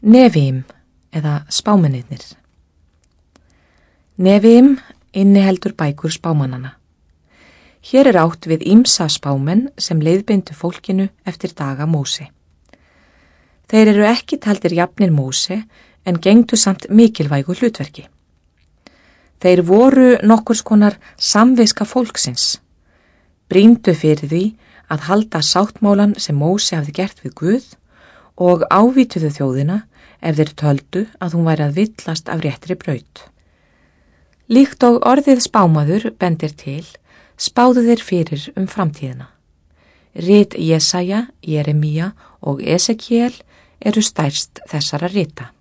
Nefím eða spámennirnir. Nefím inniheldur bækur spámannana. Hér átt við ýmsa spámenn sem leiðbeindu fólkinu eftir daga Móse. Þeir eru ekki taldir jafnir Móse en gegndu samt mikilvægu hlutverki. Þeir voru nokkurs konar samviska fólksins, brýndu fyrir því að halda sáttmálan sem Móse hafði gert við Guð og ávítuðu þjóðina ef þeir töldu að hún væri að villast af réttri braut. Líkt og orðið spámaður bendir til, spáðu þeir fyrir framtíðina. Rit Jesaja, Jeremía og Esekiel eru stærst þessara rita.